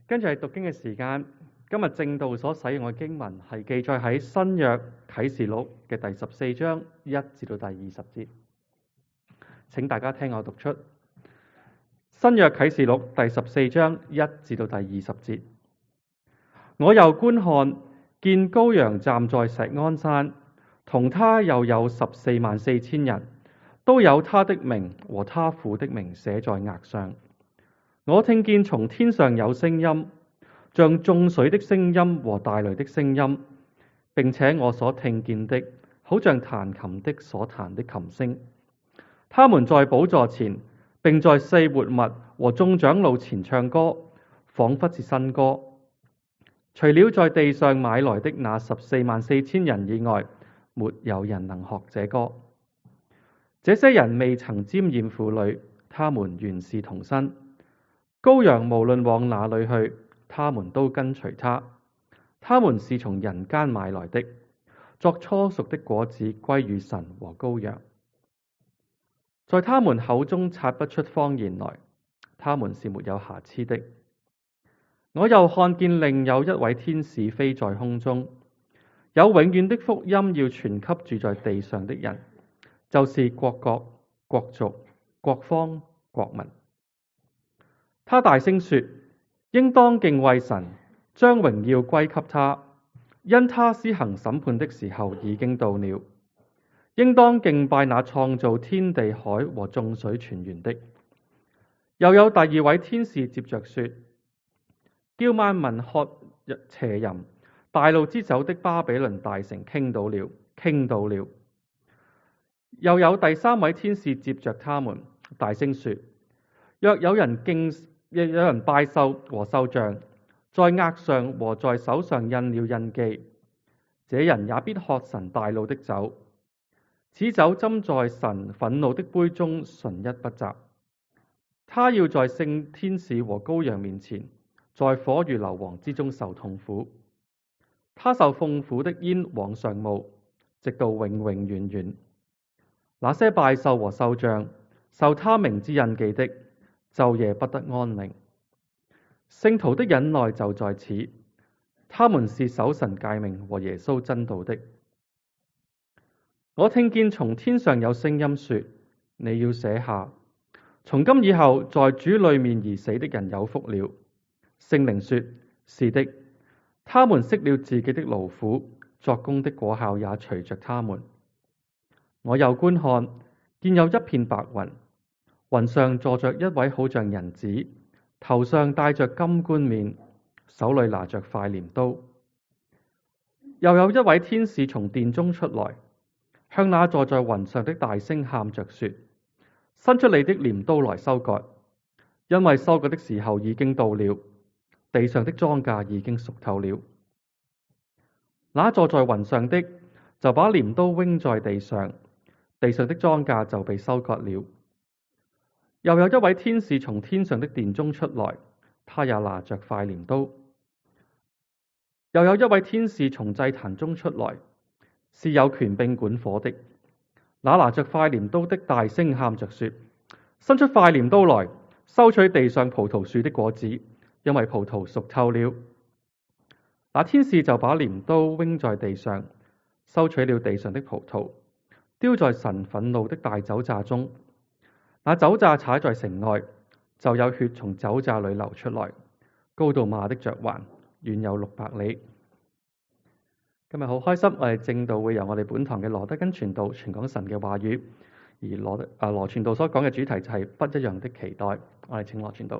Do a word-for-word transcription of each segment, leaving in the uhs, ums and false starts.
跟住係讀經嘅時間。今日正道所使用嘅經文係記載喺新約啟示錄嘅第十四章一至到第二十節。請大家聽我讀出新約啟示錄第十四章一至到第二十節。我又觀看，見羔羊站在錫安山，同他又有十四萬四千人，都有他的名和他父的名寫在額上。我聽見從天上有聲音，像眾水的聲音和大雷的聲音，並且我所聽見的，好像彈琴的所彈的琴聲。他們在寶座前，並在四活物和眾長老前唱歌，仿佛是新歌。除了在地上買來的那十四萬四千人以外，沒有人能學這歌。這些人未曾沾染婦女，他們原是童身。羔羊無論往哪裏去，他們都跟隨他。他們是從人間買來的，作初熟的果子歸於神和羔羊。在他們口中察不出謊言來，他們是沒有瑕疵的。我又看見另有一位天使飛在空中，有永遠的福音要傳給住在地上的人，就是各國、國族、各方、國民。他大聲說：應當敬畏神，將榮耀歸給他，因他施行審判的時候已經到了。應當敬拜那創造天地海和眾水泉源的。又有第二位天使接着說：叫萬民喝邪淫、大怒之酒的巴比倫大城傾倒了，傾倒了。又有第三位天使接着他們，大聲說：若有人敬亦有人拜獸和獸像，在額上和在手上印了印記，這人也必喝神大怒的酒。此酒斟在神憤怒的杯中，純一不雜。他要在聖天使和羔羊面前，在火如硫磺之中受痛苦。他受痛苦的煙往上冒，直到永永遠遠。那些拜獸和獸像，受他名之印記的，晝夜不得安寧。聖徒的忍耐就在此，他們是守神誡命和耶穌真道的。我聽見從天上有聲音說：你要寫下，從今以後在主裏面而死的人有福了。聖靈說：是的，他們息了自己的勞苦，作工的果效也隨着他們。我又觀看，見有一片白雲，雲上坐着一位好像人子，頭上戴着金冠冕，手裏拿着塊鐮刀。又有一位天使從殿中出來，向那坐在雲上的大聲喊着說：伸出你的鐮刀來收割，因為收割的時候已經到了，地上的莊稼已經熟透了。那坐在雲上的就把鐮刀扔在地上，地上的莊稼就被收割了。又有一位天使從天上的殿中出來，他也拿着塊鐮刀。又有一位天使從祭壇中出來，是有權柄管火的。那拿着塊鐮刀的大聲喊着說：伸出塊鐮刀來，收取地上葡萄樹的果子，因為葡萄熟透了。那天使就把鐮刀扔在地上，收取了地上的葡萄，丟在神憤怒的大酒榨中。那酒榨踩在城外，就有血從酒榨裏流出來，高到馬的嚼環，遠有六百里。今日好開心，我哋正道會由我哋本堂嘅羅德根傳道傳講神嘅話語，而羅啊羅傳道所講嘅主題就係不一樣的期待。我哋請羅傳道。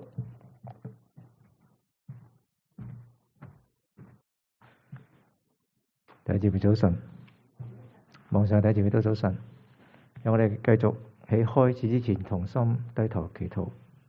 第一節嘅早晨，網上第一節嘅都早晨，讓我哋繼續喺開始之前同心低頭祈禱。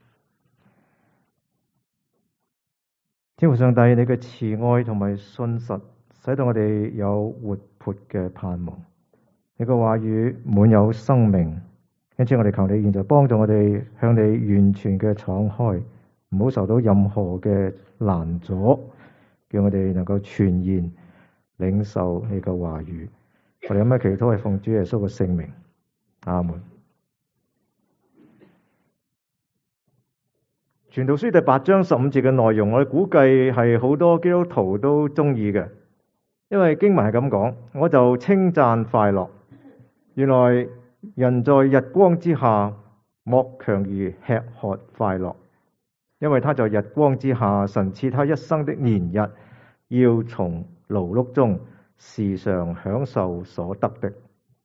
天父上帝，你嘅慈愛同埋信實，使到我哋有活潑嘅盼望。你嘅話語滿有生命，因此我哋求你現在幫助我哋向你完全嘅敞開，唔好受到任何嘅攔阻，叫我哋能夠全然領受你嘅話語。我哋咁樣祈禱係奉主耶穌嘅聖名，阿門。 傳道書第八章十五節嘅內容，我哋估計係好多基督徒都中意嘅，因為經文係咁講，我就稱讚快樂。原來人在日光之下，莫強如吃喝快樂，因為他在日光之下，神賜他一生的年日，要從勞碌中時常享受所得的。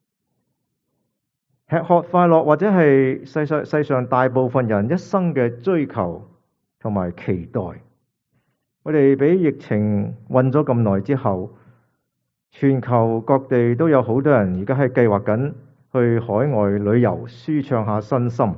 吃喝快樂，或者係世上世上大部分人一生嘅追求同埋期待。我哋俾疫情困咗咁耐之後，全球各地都有好多人而家係計劃緊去海外旅遊，舒暢下身心。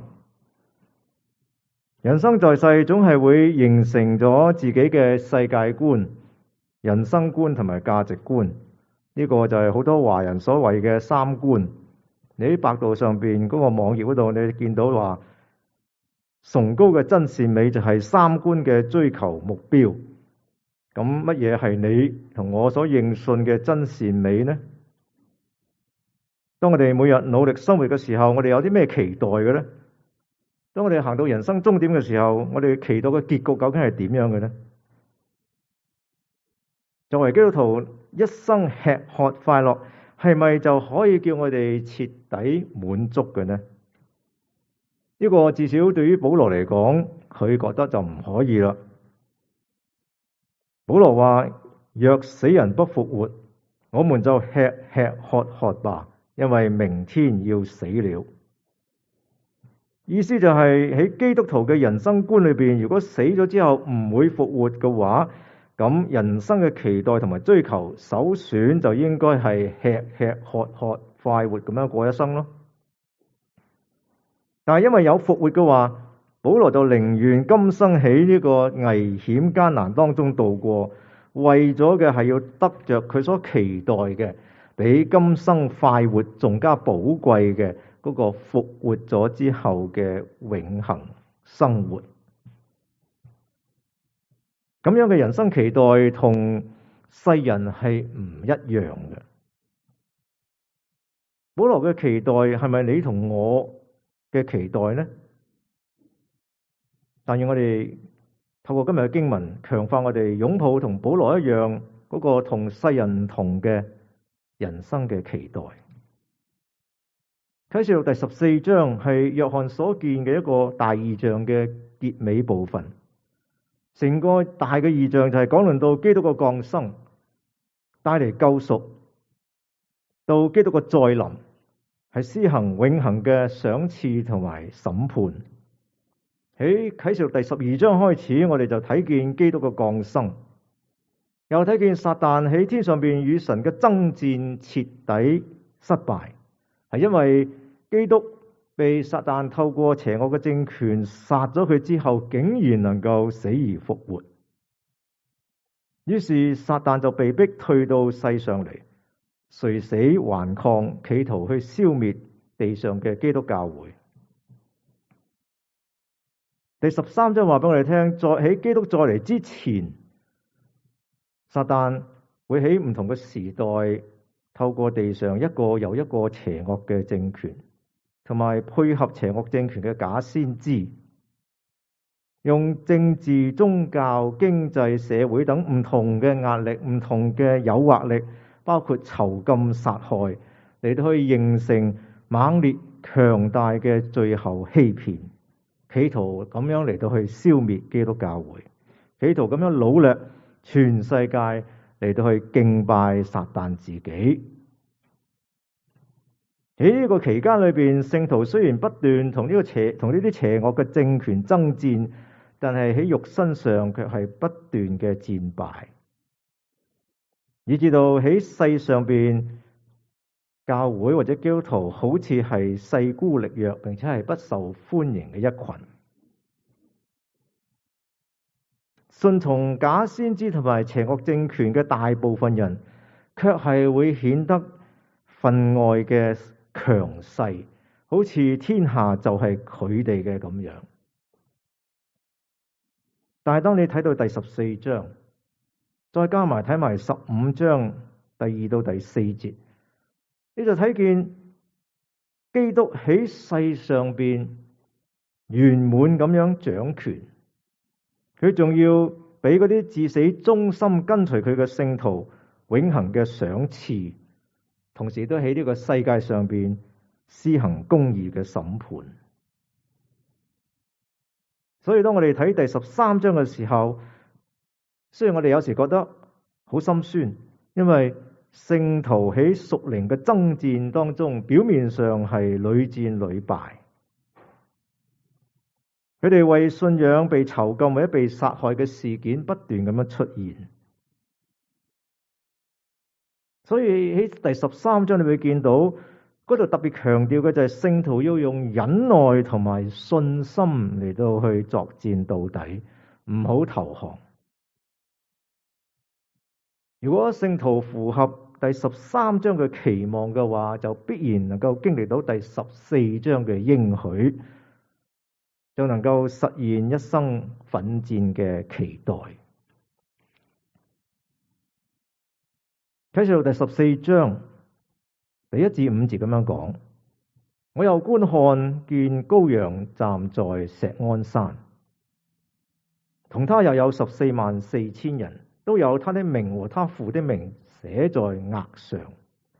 人生在世，總係會形成咗自己嘅世界觀、人生觀同埋價值觀。呢個就係好多華人所謂嘅三觀。你喺百度上邊嗰個網頁嗰度，你見到話崇高嘅真善美就係三觀嘅追求目標。咁乜嘢係你同我所認信嘅真善美呢？當我哋每日努力生活嘅時候，我哋有啲咩期待嘅呢？當我哋行到人生終點嘅時候，我哋期待嘅結局究竟係點樣嘅呢？作為基督徒，一生吃喝快樂，係咪就可以叫我哋徹底滿足嘅呢？呢個至少對於保羅嚟講，佢覺得就唔可以啦。保羅話：若死人不復活，我們就吃吃喝喝吧，因為明天要死了。意思就係喺基督徒嘅人生觀裏邊，如果死咗之後唔會復活嘅話，咁人生嘅期待同埋追求，首選就應該係吃吃喝喝快活咁樣過一生咯。但係因為有復活嘅話，保羅就寧願今生喺呢個危險艱難當中度過，為咗嘅係要得着佢所期待嘅，比今生快活仲加寶貴嘅嗰個復活咗之後嘅永恆生活。咁樣嘅人生期待同世人係唔一樣嘅。保羅嘅期待係咪你同我嘅期待呢？但願我哋透過今日嘅經文，強化我哋擁抱同保羅一樣嗰個同世人唔同嘅人生嘅期待。啟示錄第十四章係約翰所見嘅一個大異象嘅結尾部分。成個大嘅異象就係講論到基督嘅降生，帶嚟救贖，到基督嘅再臨，係施行永恆嘅賞賜同埋審判。喺啟示錄第十二章開始，我哋就睇見基督嘅降生，又睇見撒旦喺天上邊與神嘅爭戰徹底失敗，係因為基督被撒旦透過邪惡嘅政權殺咗佢之後，竟然能夠死而復活。於是撒旦就被逼退到世上嚟，垂死頑抗，企圖去消滅地上嘅基督教會。第十三章話俾我哋聽，在喺基督再嚟之前，撒旦會喺唔同嘅時代透過地上一個又一個邪惡嘅政權，同埋配合邪惡政權嘅假先知，用政治、宗教、經濟、社會等唔同嘅壓力、唔同嘅誘惑力，包括囚禁、殺害，嚟到去形成猛烈強大嘅最後欺騙，企圖咁樣嚟到去消滅基督教會，企圖咁樣擄掠全世界嚟到去敬拜撒旦自己。喺呢個期間裏邊，聖徒雖然不斷同呢個邪同呢啲邪惡嘅政權爭戰，但係喺肉身上卻係不斷嘅戰敗，以至到喺世上邊教會或者基督徒好似係勢孤力弱，並且係不受歡迎嘅一群。順從假先知同埋邪惡政權嘅大部分人，卻係會顯得分外嘅強勢，好似天下就係佢哋嘅咁樣。但係當你睇到第十四章，再加埋睇埋十五章第二到第四節，你就睇見基督喺世上邊圓滿咁樣掌權， 佢仲要俾嗰啲至死忠心跟隨佢嘅聖徒永恆嘅賞賜，同時都喺呢個世界上邊施行公義嘅審判。所以當我哋睇第十三章嘅時候，雖然我哋有時覺得好心酸，因為聖徒喺屬靈嘅爭戰當中，表面上係屢戰屢敗，佢哋為信仰被囚禁或者被殺害嘅事件不斷咁樣出現。所以喺第十三章你會見到嗰度特別強調嘅就係聖徒要用忍耐同埋信心嚟到去作戰到底，唔好投降。如果聖徒符合第十三章嘅期望嘅話，就必然能夠經歷到第十四章嘅應許，就能夠實現一生奮戰嘅期待。啟示錄第十四章第一至五節咁樣講：我又觀看見羔羊站在錫安山，同他又有十四萬四千人，都有他的名和他父的名寫在額上。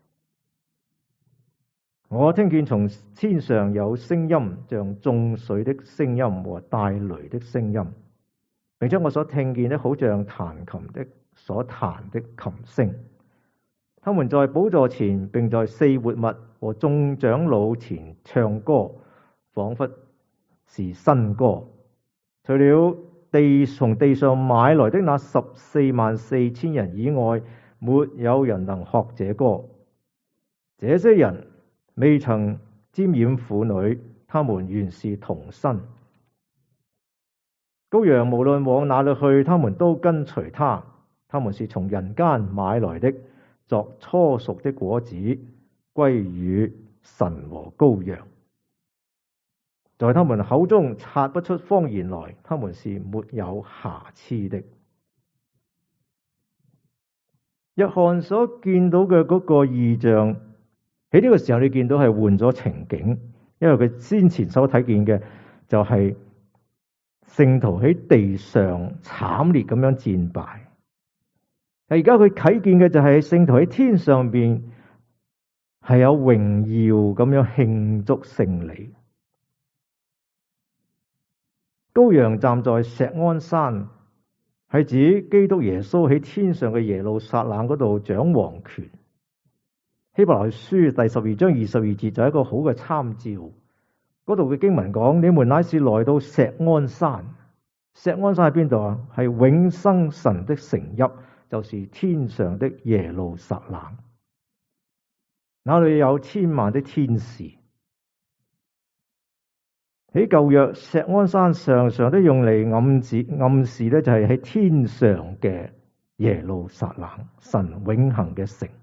我聽見從天上有聲音，像眾水的聲音和大雷的聲音，並且我所聽見的好像彈琴的所彈的琴聲。他們在寶座前並在四活物和眾長老前唱歌，仿佛是新歌。除了地從地上買來的那十四萬四千人以外，沒有人能學這歌。這些人未曾沾染婦女，他們原是童身。羔羊無論往哪裏去，他們都跟隨他。他們是從人間買來的，作初熟的果子，歸與神和羔羊。在他們口中察不出謊言來，他們是沒有瑕疵的。約翰所見到嘅嗰個異象，喺呢個時候你見到係換咗情景，因為佢先前所睇見嘅就係聖徒喺地上慘烈咁樣戰敗。而家佢睇見嘅就係聖徒喺天上邊係有榮耀咁樣慶祝勝利。羔羊站在錫安山，係指基督耶穌喺天上嘅耶路撒冷嗰度掌王權。希伯來書第十二章二十二節就係一個好嘅參照。嗰度嘅經文講：你們乃是來到錫安山。錫安山喺邊度啊？係永生神的城邑，就是天上的耶路撒冷。那裏有千萬的天使。喺舊約，錫安山常常都用嚟暗示暗示咧，就係喺天上嘅耶路撒冷，神永恆嘅城。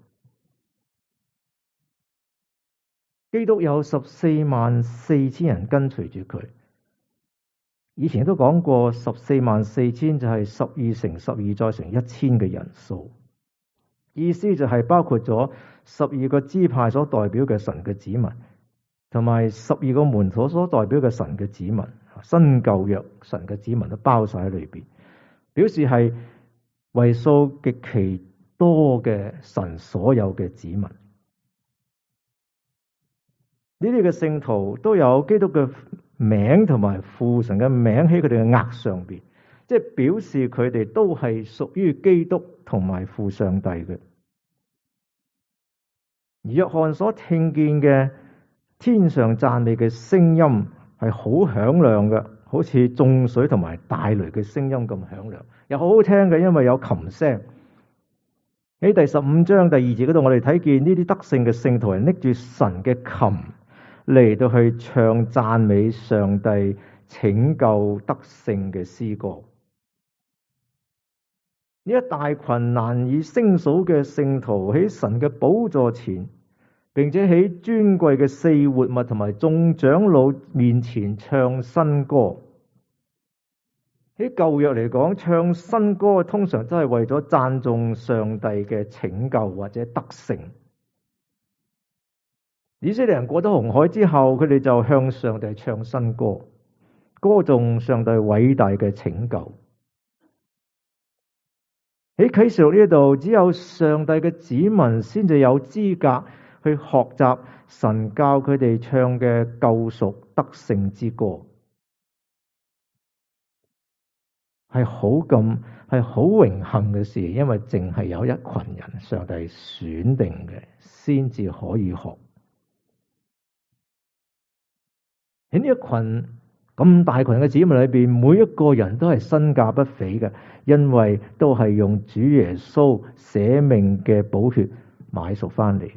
基督有十四萬四千人跟隨住佢。以前都講過，十四萬四千就係十二乘十二再乘一千嘅人數，意思就係包括咗十二個支派所代表嘅神嘅子民，同埋十二個門徒所代表嘅神嘅子民，新舊約神嘅子民都包晒喺裏邊，表示係為數極其多嘅神所有嘅子民。呢啲嘅聖徒都有基督嘅名同埋父神嘅名喺佢哋嘅額上邊，即係表示佢哋都係屬於基督同埋父上帝嘅。而約翰所聽見嘅天上讚美嘅聲音係好響亮嘅，好似眾水同埋大雷嘅聲音咁響亮，又好好聽嘅，因為有琴聲。喺第十五章第二節嗰度，我哋睇見呢啲得勝嘅聖徒係拎住神嘅琴嚟到去唱讚美上帝拯救得勝嘅詩歌。呢一大群難以勝數嘅聖徒喺神嘅寶座前，並且喺尊貴嘅四活物同埋眾長老面前唱新歌。喺舊約嚟講，唱新歌通常都係為咗讚頌上帝嘅拯救或者得勝。以色列人過咗紅海之後，佢哋就向上帝唱新歌，歌頌上帝偉大嘅拯救。 喺啟示錄呢度，只有上帝嘅子民先至有資格去學習神教佢哋唱嘅救贖得勝之歌，係好咁係好榮幸嘅事，因為淨係有一群人上帝選定嘅，先至可以學。喺呢一群咁大群嘅子民裏邊，每一個人都係身價不菲嘅，因為都係用主耶穌捨命嘅寶血買贖翻嚟嘅。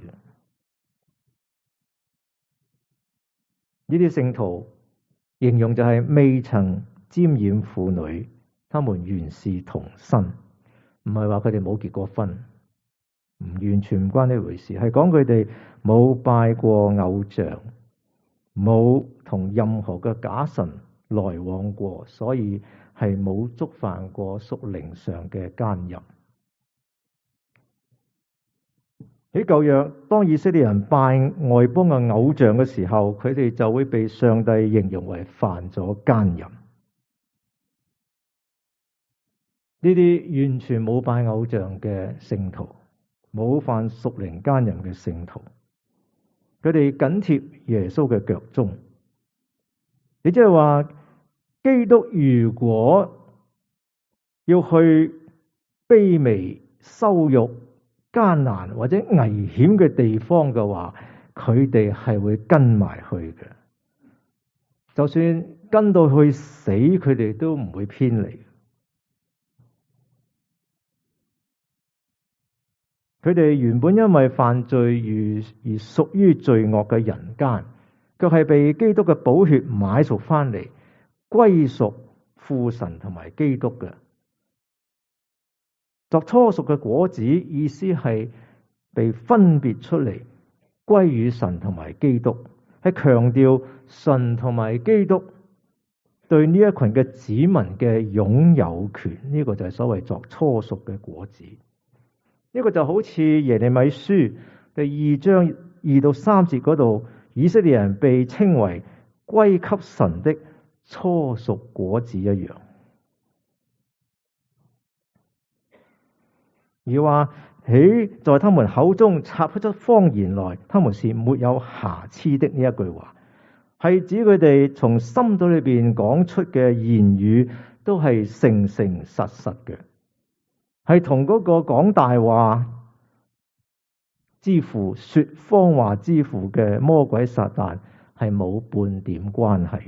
呢啲聖徒形容就係未曾沾染婦女，他們原是童身，唔係話佢哋冇結過婚，唔完全唔關呢回事，係講佢哋冇拜過偶像，冇同任何嘅假神來往過，所以係冇觸犯過屬靈上嘅奸淫。喺舊約，當以色列人拜外邦嘅偶像嘅時候，佢哋就會被上帝形容為犯咗奸淫。呢啲完全冇拜偶像嘅聖徒，冇犯屬靈奸淫嘅聖徒，佢哋緊貼耶穌嘅腳蹤。亦即係話，基督如果要去卑微、羞辱、艱難或者危險嘅地方嘅話，佢哋係會跟埋去嘅。就算跟到去死，佢哋都唔會偏離。佢哋原本因為犯罪而而屬於罪惡嘅人間，卻係被基督嘅寶血買贖翻嚟，歸屬父神同埋基督嘅。作初熟嘅果子，意思係被分別出嚟，歸於神同埋基督，係強調神同埋基督對呢一群嘅子民嘅擁有權。呢個就係所謂作初熟嘅果子。呢個就好似耶利米書第二章二到三節嗰度，以色列人被稱為歸給神的初熟果子一樣。而話喺在他們口中插不出謊言來，他們是沒有瑕疵的。呢一句話係指佢哋從心底裏邊講出嘅言語都係誠誠實實嘅，係同嗰個講大話之父、說謊話之父嘅魔鬼撒旦係冇半點關係。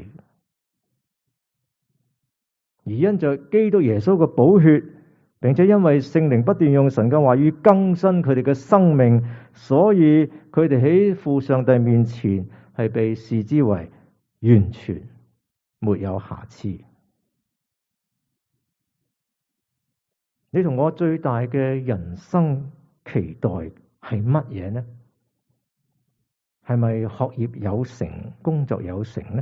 而因着基督耶穌嘅寶血，並且因為聖靈不斷用神嘅話語更新佢哋嘅生命，所以佢哋喺父上帝面前係被視之為完全沒有瑕疵。你同我最大嘅人生期待係乜嘢呢？係咪學業有成、工作有成呢？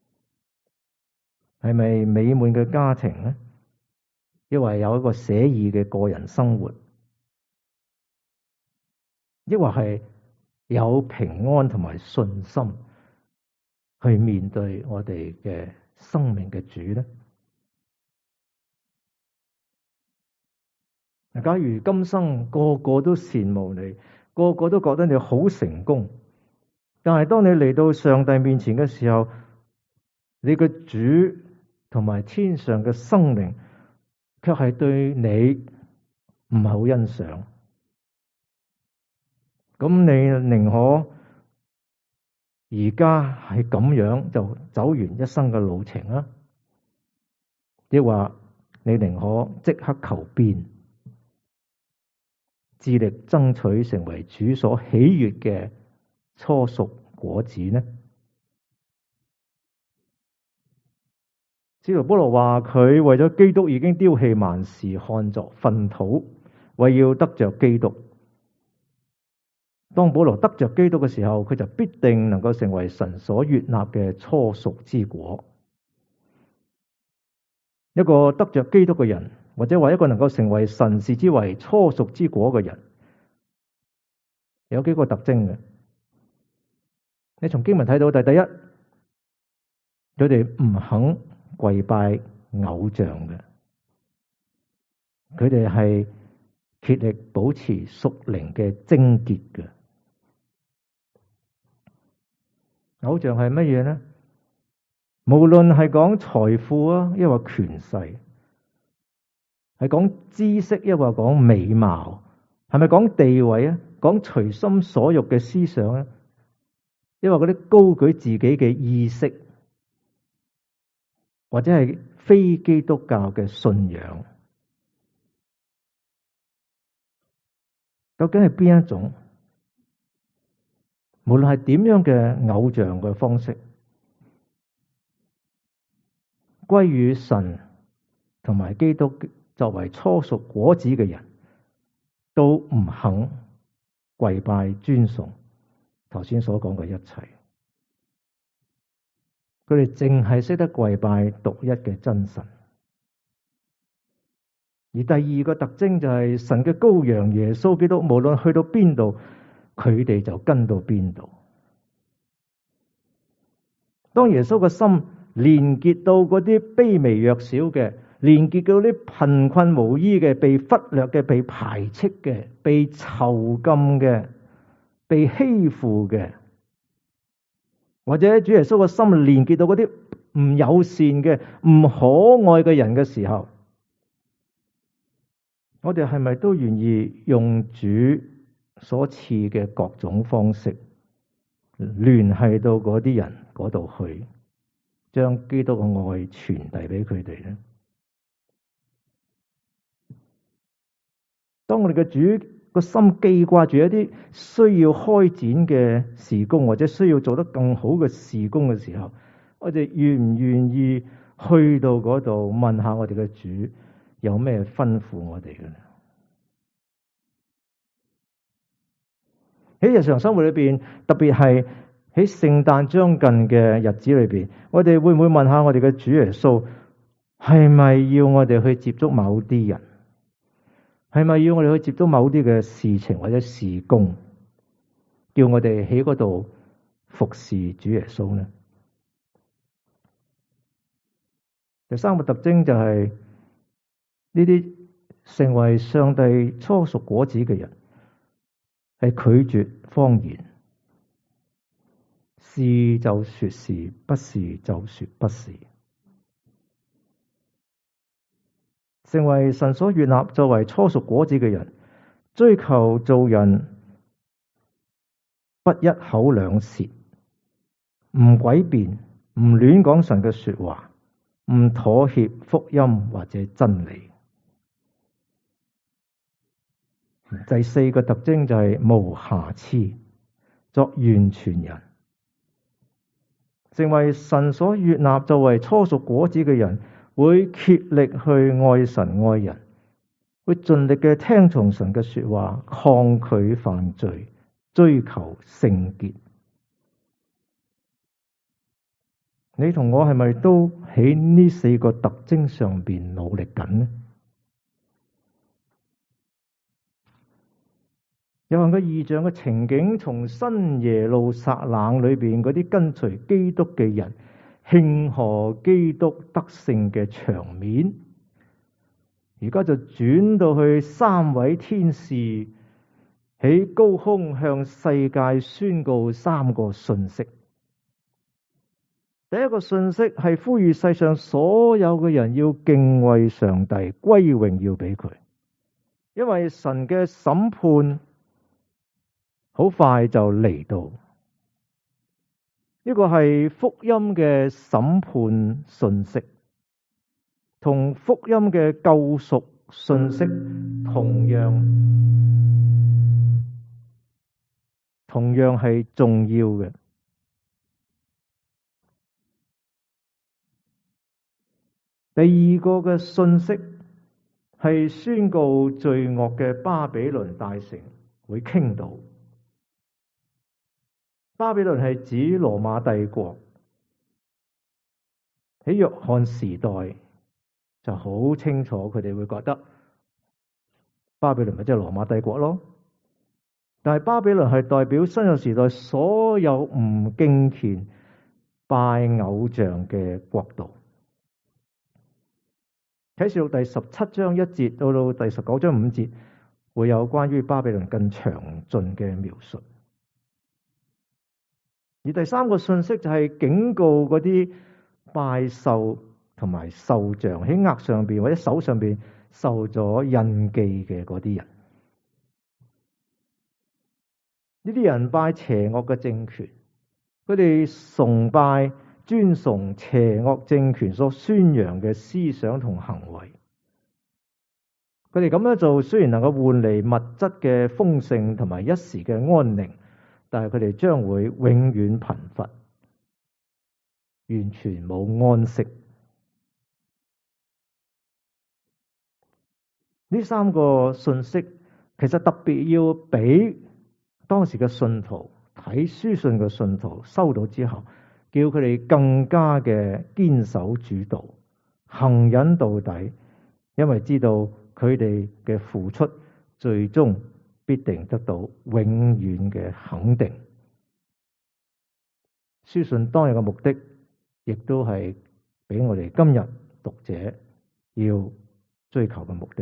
係咪美滿嘅家庭呢？抑或有一個寫意嘅個人生活，抑或係有平安同埋信心去面對我哋嘅生命嘅主呢？假如今生個個都羨慕你，個個都覺得你好成功，但係當你嚟到上帝面前嘅時候，你嘅主同埋天上嘅生命卻係對你唔係好欣賞，咁你寧可而家係咁樣就走完一生嘅路程啊？抑或你寧可即刻求變，致力爭取成為主所喜悅嘅初熟果子呢？使徒保羅話佢為咗基督已經丟棄萬事，看作糞土，為要得着基督。當保羅得着基督嘅時候，佢就必定能夠成為神所悅納嘅初熟之果。一個得着基督嘅人，或者話一個能夠成為神視之為初熟之果嘅人，有幾個特徵嘅。你從經文睇到，第第一，佢哋唔肯跪拜偶像嘅，佢哋係竭力保持屬靈嘅貞潔嘅。偶像係乜嘢呢？無論係講財富啊，抑或權勢，係講知識，抑或講美貌，係咪講地位啊？講隨心所欲嘅思想啊？抑或嗰啲高舉自己嘅意識，或者係非基督教嘅信仰，究竟係邊一種？無論係點樣嘅偶像嘅方式，歸於神同埋基督作為初熟果子嘅人，都唔肯跪拜尊崇頭先所講嘅一切。佢哋淨係識得跪拜獨一嘅真神。而第二個特徵就係神嘅羔羊耶穌基督，無論去到邊度，佢哋就跟到邊度。當耶穌嘅心連結到嗰啲卑微弱小嘅，連結到啲貧困無依嘅、被忽略嘅、被排斥嘅、被囚禁嘅、被欺負嘅，或者主耶穌嘅心連結到嗰啲唔友善嘅、唔可愛嘅人嘅時候，我哋係咪都願意用主所賜嘅各種方式聯繫到嗰啲人嗰度去，將基督嘅愛傳遞俾佢哋呢？當我哋嘅主個心記掛住一啲需要開展嘅事工，或者需要做得更好嘅事工嘅時候，我哋願唔願意去到嗰度問下我哋嘅主有咩吩咐我哋嘅呢？喺日常生活裏邊，特別係喺聖誕將近嘅日子裏邊，我哋會唔會問下我哋嘅主耶穌，係咪要我哋去接觸某啲人？係咪要我哋去接觸某啲嘅事情或者事工，叫我哋喺嗰度服侍主耶穌呢？第三個特徵就係呢啲成為上帝初熟果子嘅人，係拒絕謊言，是就說是，不是就說不是。成為神所悅納作為初熟果子嘅人，追求做人不一口兩舌，唔詭辯，唔亂講神嘅說話，唔妥協福音或者真理。第四個特徵就係無瑕疵，作完全人。成為神所悅納作為初熟果子嘅人，會竭力去愛神愛人，會盡力嘅聽從神嘅說話，抗拒犯罪，追求聖潔。你同我係咪都喺呢四個特徵上邊努力緊呢？有人嘅異象嘅情景，從新耶路撒冷裏邊嗰啲跟隨基督嘅人慶賀基督得勝嘅場面，而家就轉到去三位天使喺高空向世界宣告三個信息。第一個信息係呼籲世上所有嘅人要敬畏上帝，歸榮耀俾佢，因為神嘅審判好快就嚟到。呢個係福音嘅審判信息，同福音嘅救贖信息同樣同樣係重要嘅。第二個嘅信息係宣告罪惡嘅巴比倫大城會傾倒。巴比倫係指羅馬帝國，喺約翰時代就好清楚，佢哋會覺得巴比倫咪即係羅馬帝國咯。但係巴比倫係代表新約時代所有唔敬虔拜偶像嘅國度。啟示錄第十七章一節到到第十九章五節會有關於巴比倫更詳盡嘅描述。而第三個信息就係警告嗰啲拜獸同埋獸像喺額上邊或者手上邊受咗印記嘅嗰啲人。呢啲人拜邪惡嘅政權，佢哋崇拜尊崇邪惡政權所宣揚嘅思想同行為。佢哋咁樣做雖然能夠換嚟物質嘅豐盛同埋一時嘅安寧，但係佢哋將會永遠貧乏，完全冇安息。呢三個信息其實特別要俾當時嘅信徒睇書信嘅信徒收到之後，叫佢哋更加嘅堅守主道，行忍到底，因為知道佢哋嘅付出最終必定得到永遠嘅肯定。書信當日嘅目的，亦都係俾我哋今日讀者要追求嘅目的。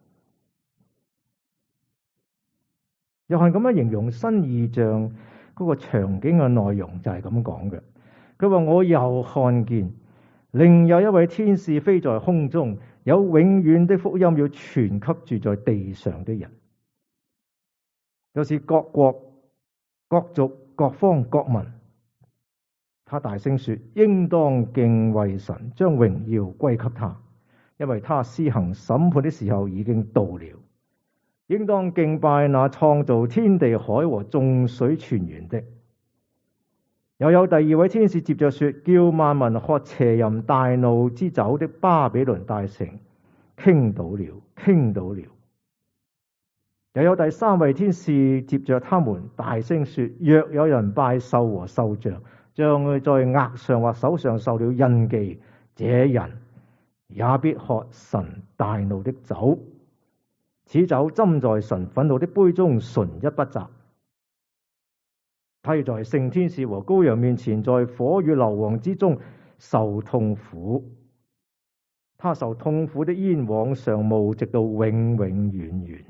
約翰咁樣形容新異象嗰個場景嘅內容就係咁講嘅。佢話：我又看見另有一位天使飛在空中，有永遠的福音要傳給住在地上的人，就是各國、各族、各方、各民。他大聲說：應當敬畏神，將榮耀歸給他，因為他施行審判的時候已經到了。應當敬拜那創造天地海和眾水泉源的。又有第二位天使接着說：叫萬民喝邪淫大怒之酒的巴比倫大城傾倒了，傾倒了。又有第三位天使接着他們大聲說：若有人拜獸和獸像，像佢在額上或手上受了印記，這人也必喝神大怒的酒。此酒斟在神憤怒的杯中，純一不雜。他要在聖天使和羔羊面前，在火與硫磺之中受痛苦。他受痛苦的煙往上冒，直到永永遠遠。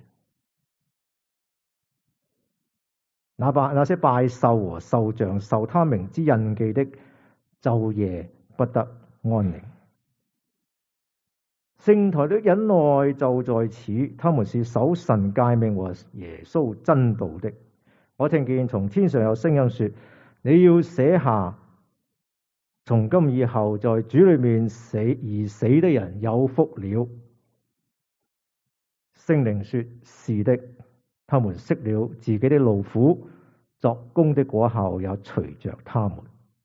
那拜那些拜獸和獸像受他名之印記的，晝夜不得安寧。聖台的忍耐就在此，他們是守神誡命和耶穌真道的。我聽見從天上有聲音說：你要寫下，從今以後在主裏面死而死的人有福了。聖靈說：是的，他們息了自己的勞苦，作工的果效也隨着他們。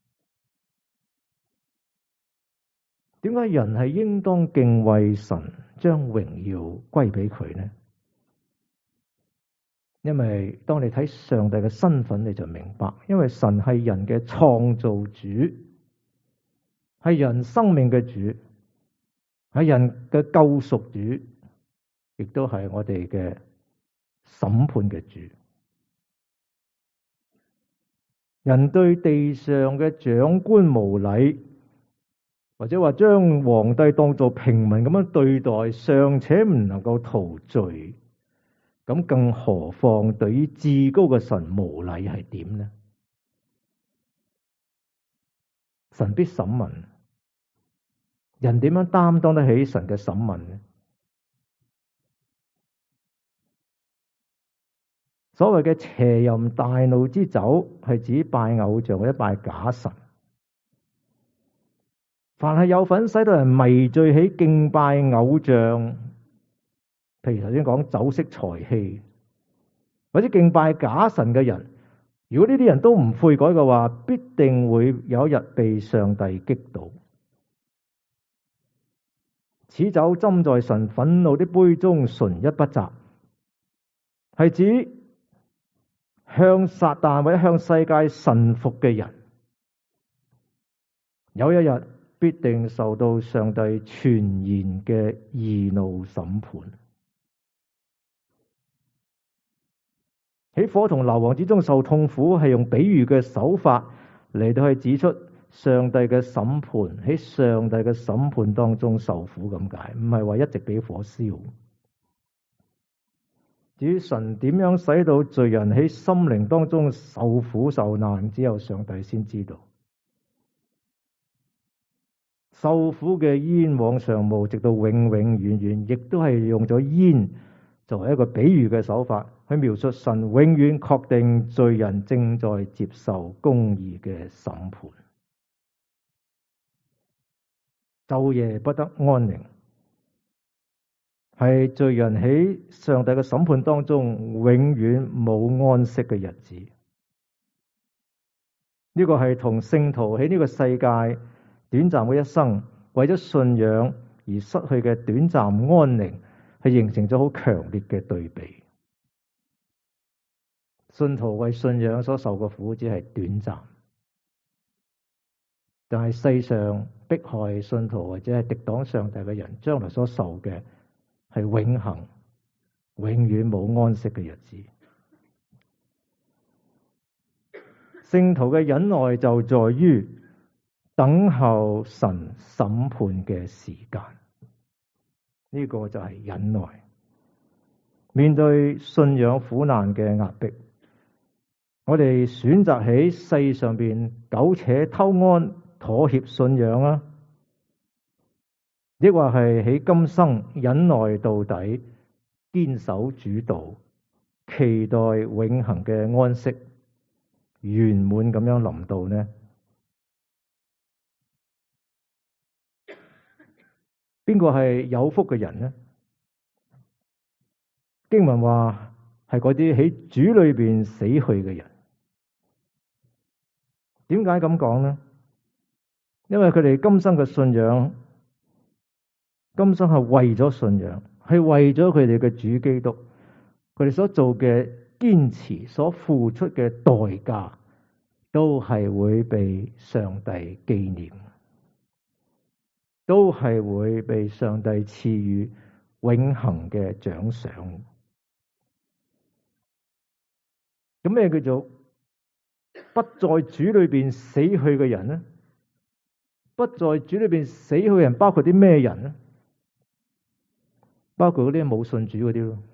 點解人係應當敬畏神，將榮耀歸俾佢呢？因為當你睇上帝嘅身份，你就明白，因為神係人嘅創造主，係人生命嘅主，係人嘅救贖主，亦都係我哋嘅審判嘅主。人對地上嘅長官無禮，或者話將皇帝當作平民咁樣對待，尚且唔能夠逃罪，咁更何況對於至高嘅神無禮係點呢？神必審問，人點樣擔當得起神嘅審問呢？所謂嘅邪淫大怒之酒，係指拜偶像或者拜假神。凡係有份使到人迷醉起敬拜偶像，譬如頭先講酒色財氣，或者敬拜假神嘅人，如果呢啲人都唔悔改嘅話，必定會有一日被上帝擊倒。此酒斟在神憤怒的杯中，純一不雜，係指向撒旦或者向世界臣服嘅人，有一日必定受到上帝全然嘅義怒審判。喺火同硫磺之中受痛苦，係用比喻嘅手法嚟到去指出上帝嘅審判，喺上帝嘅審判當中受苦咁解，唔係話一直俾火燒。 至於神點樣使到罪人喺心靈當中受苦受難，只有上帝先知道。受苦嘅煙往上冒，直到永永遠遠，亦都係用咗煙作為一個比喻嘅手法，去描述神永遠確定罪人正在接受公義嘅審判，晝夜不得安寧，係罪人喺上帝嘅審判當中永遠冇安息嘅日子。呢個係同聖徒喺呢個世界短暫嘅一生，為咗信仰而失去嘅短暫安寧，係形成咗好強烈嘅對比。信徒為信仰所受嘅苦只係短暫，但係世上迫害信徒或者係敵擋上帝嘅人，將來所受嘅係永恆、永遠冇安息嘅日子。聖徒嘅忍耐就在於等候神審判嘅時間，呢、這個就係忍耐。面對信仰苦難嘅壓迫，我哋選擇喺世上邊苟且偷安、妥協信仰啊，抑或係喺今生忍耐到底、堅守主道，期待永恆嘅安息圓滿咁樣臨到呢？邊個係有福嘅人呢？經文話係嗰啲喺主裏邊死去嘅人。點解咁講呢？因為佢哋今生嘅信仰，今生係為咗信仰，係為咗佢哋嘅主基督，佢哋所做嘅堅持，所付出嘅代價，都係會被上帝紀念，都係會被上帝賜予永恆嘅獎賞。咁咩叫做不在主裏邊死去嘅人呢？不在主裏邊死去嘅人包括啲咩人呢？包括嗰啲冇信主嗰啲咯，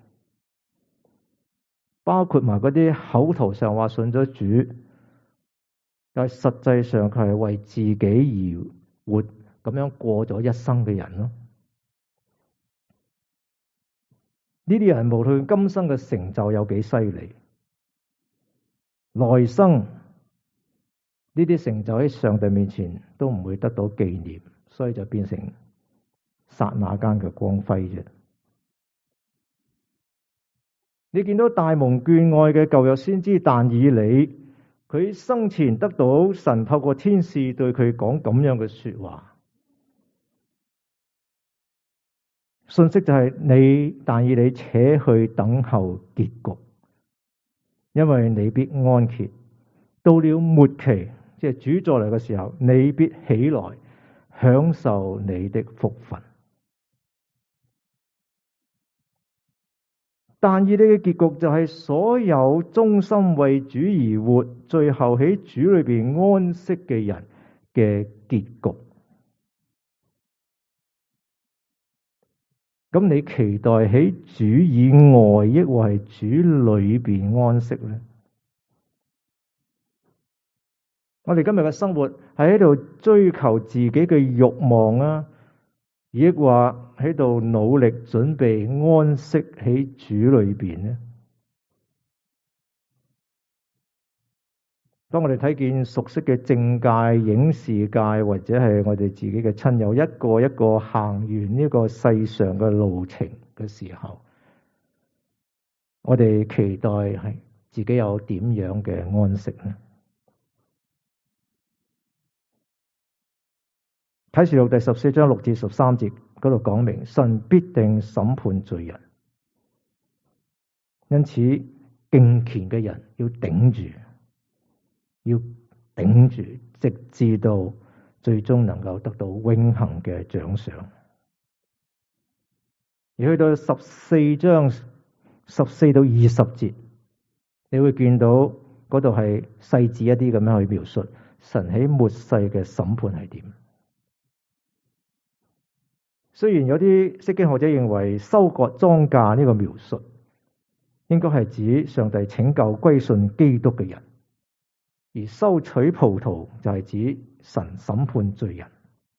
包括埋嗰啲口頭上話信咗主，但係實際上佢係為自己而活，咁樣過咗一生嘅人咯。呢啲人無論今生嘅成就有幾犀利，來生呢啲成就喺上帝面前都唔會得到紀念，所以就變成剎那間嘅光輝啫。你見到大蒙眷愛嘅舊約先知但以理，佢生前得到神透過天使對佢講咁樣嘅說話，信息就係你但以理且去等候結局，因為你必安歇，到了末期，即係主再嚟嘅時候，你必起來享受你的福分。但以理嘅結局就係所有忠心為主而活，最後喺主裏邊安息嘅人嘅結局。咁你期待喺主以外，抑或係主裏邊安息呢？我哋今日嘅生活係喺度追求自己嘅慾望啊，抑或喺度努力準備安息喺主裏邊呢？當我哋睇見熟悉嘅政界、影視界，或者係我哋自己嘅親友，一個一個行完呢個世上嘅路程嘅時候，我哋期待係自己有點樣嘅安息呢？啟示錄第十四章六至十三節嗰度講明，神必定審判罪人，因此敬虔嘅人要頂住，要頂住，直至到最終能夠得到永恆嘅獎賞。而去到十四章十四到二十節，你會見到嗰度係細緻一啲咁樣去描述神喺末世嘅審判係點。雖然有啲釋經學者認為收割莊稼呢個描述應該係指上帝拯救歸信基督嘅人，而收取葡萄就係指神審判罪人。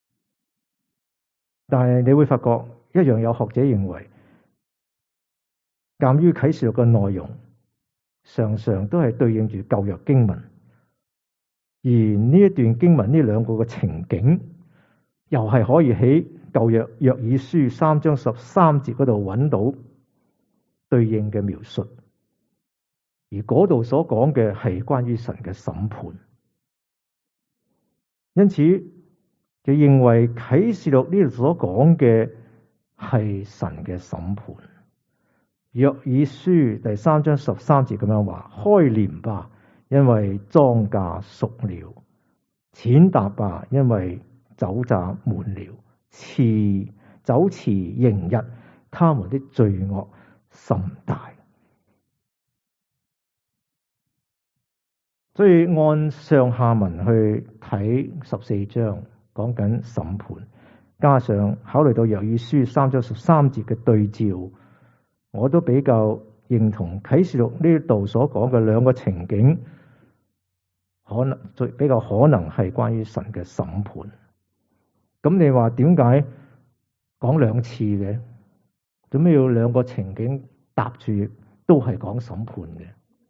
但係你會發覺，一樣有學者認為，鑑於啟示錄嘅內容常常都係對應住舊約經文，而呢一段經文呢兩個嘅情景，又係可以喺舊約約珥書三章十三節嗰度揾到對應嘅描述，而嗰度所講嘅係關於神嘅審判，因此就認為啟示錄呢度所講嘅係神嘅審判。約珥書第三章十三節咁樣話：開鐮吧，因為莊稼熟了；踐踏吧，因為酒醡滿了；池酒池盈溢，他們的罪惡甚大。所以按上下文去睇十四章，講緊審判，加上考慮到約珥書三章十三節嘅對照，我都比較認同啟示錄呢度所講嘅兩個情景，可能最比較可能係關於神嘅審判。咁你話點解講兩次嘅？做咩要兩個情景搭住都係講審判嘅？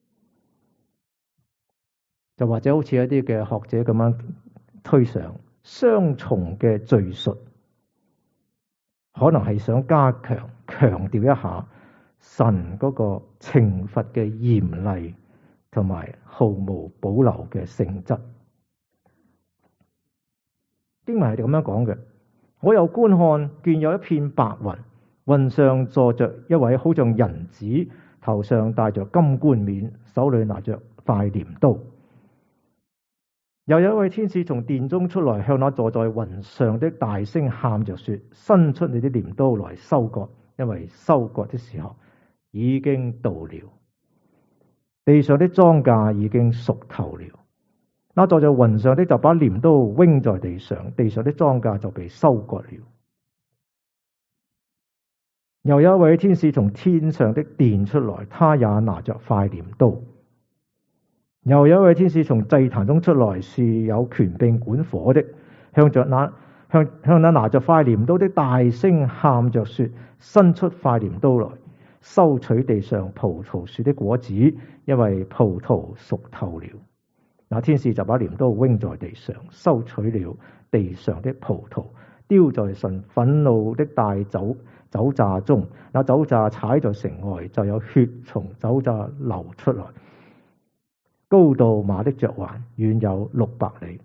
就或者好似一啲嘅學者咁樣推想，雙重嘅敘述，可能係想加強強調一下神嗰個懲罰嘅嚴厲同埋毫無保留嘅性質。經文係咁樣講嘅：我又觀看，見有一片白雲，雲上坐着一位好像人子，頭上戴着金冠冕，手裏拿着塊鐮刀。又有一位天使從殿中出來，向那坐在雲上的大聲喊着說：伸出你的鐮刀來收割，因為收割的時候已經到了，地上的莊稼已經熟透了。那坐在雲上的就把鐮刀扔在地上，地上的莊稼就被收割了。又有一位天使從天上的殿出來，他也拿着塊鐮刀。又有一位天使從祭壇中出來，是有權柄管火的，向着那向向那拿着塊鐮刀的大聲喊着說：伸出塊鐮刀來，收取地上葡萄樹的果子，因為葡萄熟透了。那天使就把鐮刀扔在地上，收取了地上的葡萄，丟在神憤怒的大酒酒醡中。那酒醡踩在城外，就有血從酒醡流出來，高度馬的嚼環，遠有六百里。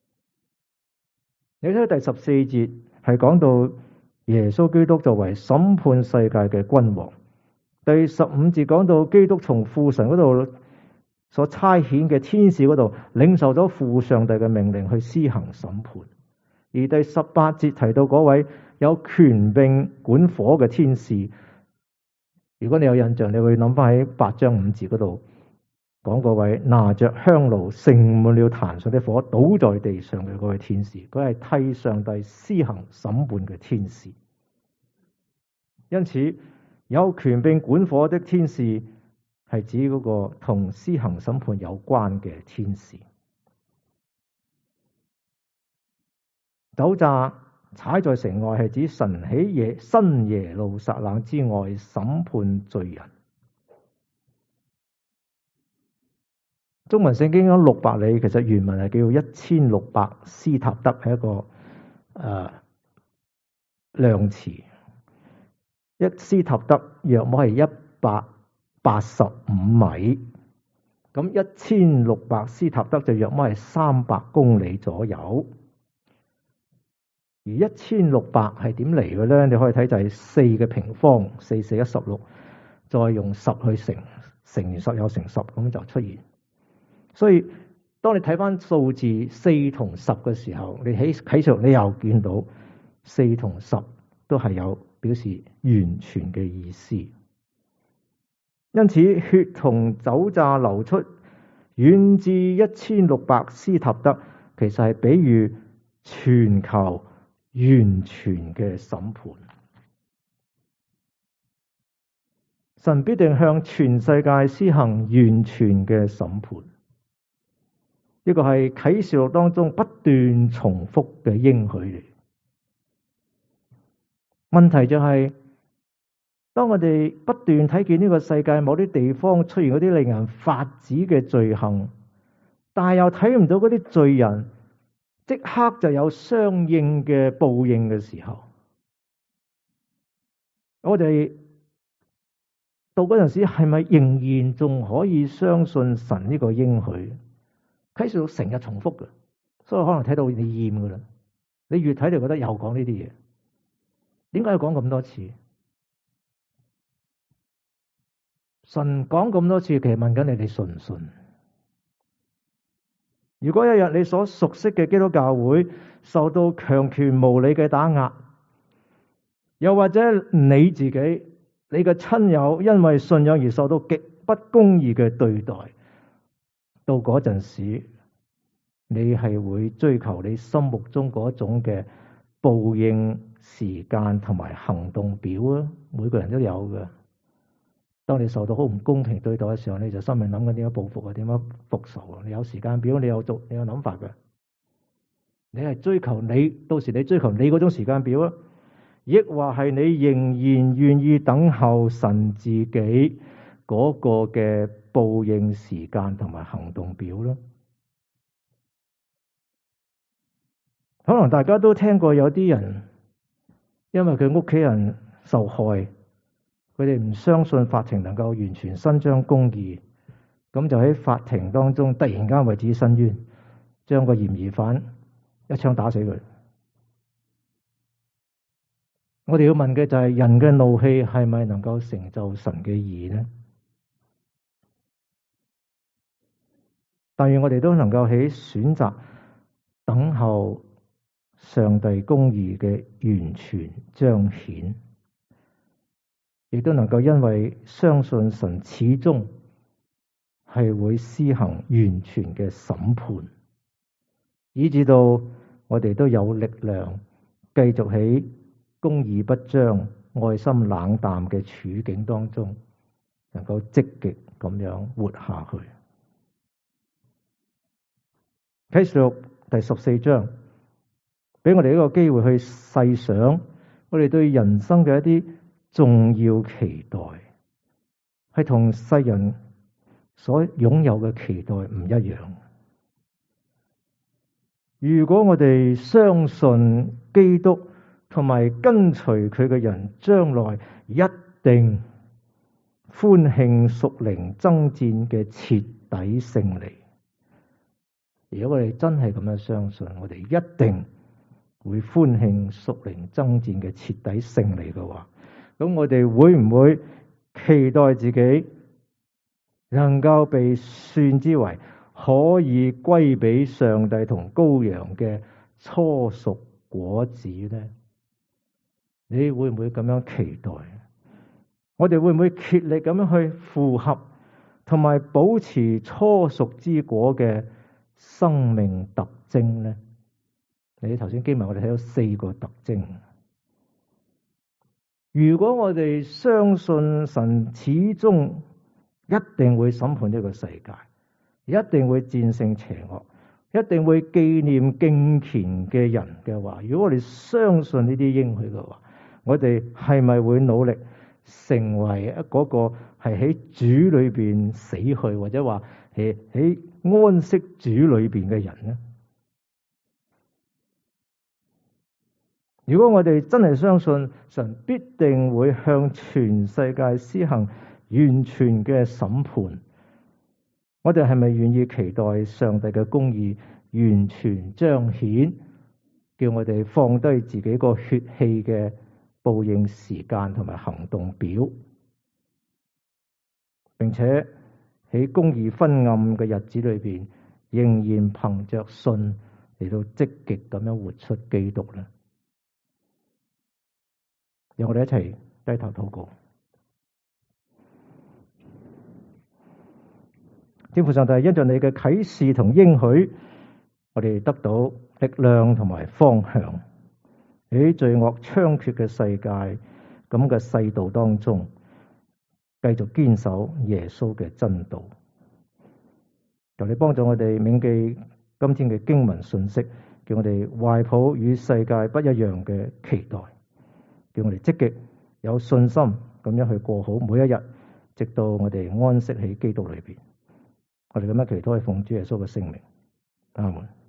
你睇第十四節係講到耶穌基督作為審判世界嘅君王。第十五節講到基督從父神嗰度所差遣嘅天使嗰度領受咗父上帝嘅命令去施行審判。而第十八節提到嗰位有權柄管火嘅天使，如果你有印象，你會諗翻喺八章五節嗰度講嗰位拿着香爐盛滿了壇上的火倒在地上嘅嗰位天使，佢係替上帝施行審判嘅天使。因此有權柄管火的天使係指嗰個同施行審判有關嘅天使。酒醡踩在城外係指神喺耶新耶路撒冷之外審判罪人。中文聖經講六百里，其實原文係叫一千六百斯塔德，係一個誒、呃、量詞。一斯塔德約莫係一百八十五米，咁一千六百斯塔德就約莫係三百公里左右。而一千六百係點嚟嘅咧？你可以睇就係四嘅平方，四四一十六，再用十去乘，乘完十有乘十咁就出現。所以當你睇翻數字四同十嘅時候，你喺啟示錄你又見到四同十都係有表示完全嘅意思。因此血同酒醡流出，遠至一千六百斯塔德，其實係比喻全球完全嘅審判。 神必定向全世界施行完全嘅審判。呢個係啟示錄當中不斷重複嘅應許嚟。問題就係，當我哋不斷睇見呢個世界某啲地方出現嗰啲令人髮指嘅罪行，但係又睇唔到嗰啲罪人即刻就有相應嘅報應嘅時候，我哋到嗰陣時係咪仍然仲可以相信神呢個應許？啟示錄成日重複嘅，所以可能睇到你厭噶啦。你越睇就覺得又講呢啲嘢，點解要講咁多次？神講咁多次，其實問緊你，你信唔信？如果一日你所熟悉嘅基督教會受到強權無理嘅打壓，又或者你自己、你嘅親友因為信仰而受到極不公義嘅對待，到嗰陣時，你係會追求你心目中嗰種嘅報應時間同埋行動表啊？每個人都有嘅。當你受到好唔公平對待嘅時候，你就心裏諗緊點樣報復啊，點樣復仇啊？你有時間表，你有做，你有諗法嘅。你係追求你到時你追求你嗰種時間表啊，抑或係你仍然願意等候神自己嗰個嘅報應時間同埋行動表咧？可能大家都聽過有啲人因為佢屋企人受害，佢哋唔相信法庭能夠完全伸張公義，咁就喺法庭當中突然間為自己申冤，將個嫌疑犯一槍打死佢。我哋要問嘅就係，人嘅怒氣係咪能夠成就神嘅義呢？但願我哋都能夠喺選擇等候上帝公義嘅完全彰顯，亦都能夠因為相信神始終係會施行完全嘅審判，以至到我哋都有力量繼續喺公義不彰、愛心冷淡嘅處境當中，能夠積極咁樣活下去。啟示錄第十四章俾我哋一個機會去細想我哋對人生嘅一啲重要期待，係同世人所擁有嘅期待唔一樣。如果我哋相信基督同埋跟隨佢嘅人將來一定歡慶屬靈爭戰嘅徹底勝利，如果我哋真係咁樣相信，我哋一定會歡慶屬靈爭戰嘅徹底勝利嘅話，咁我哋會唔會期待自己能夠被算之為可以歸俾上帝同羔羊嘅初熟果子呢？你會唔會咁樣期待？我哋會唔會竭力咁樣去符合同埋保持初熟之果嘅生命特徵呢？你頭先經文我哋睇到四個特徵。如果我哋相信神始終一定會審判呢個世界，一定會戰勝邪惡，一定會紀念敬虔嘅人嘅話，如果我哋相信呢啲應許嘅話，我哋係咪會努力成為一嗰個係喺主裏邊死去，或者話係喺安息主裏邊嘅人呢？如果我哋真係相信神必定會向全世界施行完全嘅審判，我哋係咪願意期待上帝嘅公義完全彰顯，叫我哋放低自己個血氣嘅報應時間同埋行動表，並且喺公義昏暗嘅日子裏邊，仍然憑着信嚟到積極咁樣活出基督呢？讓我哋一齊低頭禱告。天父上帝，因着你嘅啟示同應許，我哋得到力量同埋方向。喺罪惡猖獗嘅世界咁嘅世道當中， 繼續堅守耶穌嘅真道。求你幫助我哋銘記今天嘅經文信息，叫我哋懷抱與世界不一樣嘅期待，叫我哋積極有信心咁樣去過好每一日，直到我哋安息喺基督裏邊。我哋咁樣祈禱，係奉主耶穌嘅聖名，阿門。